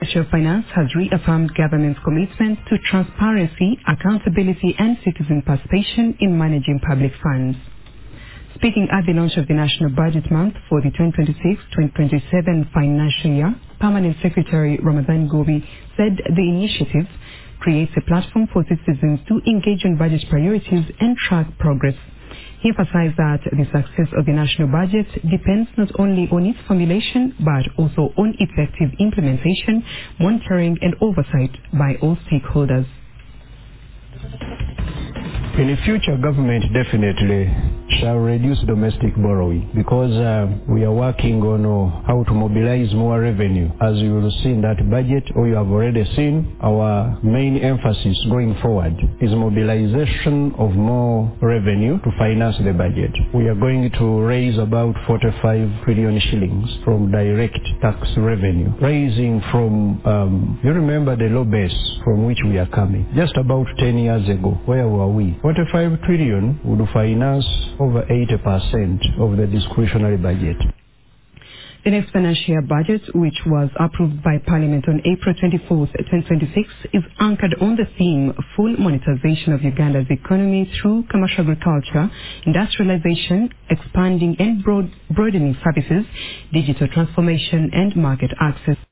Ministry of Finance has reaffirmed government's commitment to transparency, accountability and citizen participation in managing public funds. Speaking at the launch of the National Budget Month for the 2026-2027 financial year, Permanent Secretary Ramadan Gobi said the initiative creates a platform for citizens to engage on budget priorities and track progress. He emphasized that the success of the national budget depends not only on its formulation but also on effective implementation, monitoring and oversight by all stakeholders. In the future, government definitely shall reduce domestic borrowing because we are working on how to mobilize more revenue. As you will see in that budget, or you have already seen, our main emphasis going forward is mobilization of more revenue to finance the budget. We are going to raise about 45 trillion shillings from direct tax revenue, raising from, you remember the low base from which we are coming. Just about 10 years ago, where were we? 45 trillion would finance over 80% of the discretionary budget. The next financial year budget, which was approved by Parliament on April 24th, 2026, is anchored on the theme full monetization of Uganda's economy through commercial agriculture, industrialization, expanding and broadening services, digital transformation and market access.